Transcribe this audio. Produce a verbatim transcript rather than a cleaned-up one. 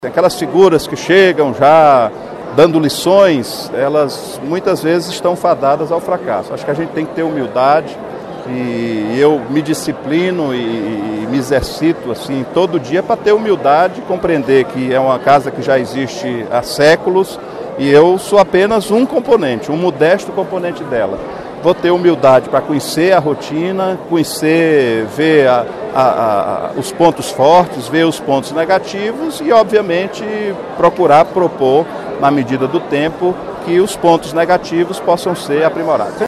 Aquelas figuras que chegam já dando lições, elas muitas vezes estão fadadas ao fracasso. Acho que a gente tem que ter humildade e eu me disciplino e me exercito assim todo dia para ter humildade, compreender que é uma casa que já existe há séculos e eu sou apenas um componente, um modesto componente dela. Vou ter humildade para conhecer a rotina, conhecer, ver a, a, a, os pontos fortes, ver os pontos negativos e, obviamente, procurar propor, na medida do tempo, que os pontos negativos possam ser aprimorados.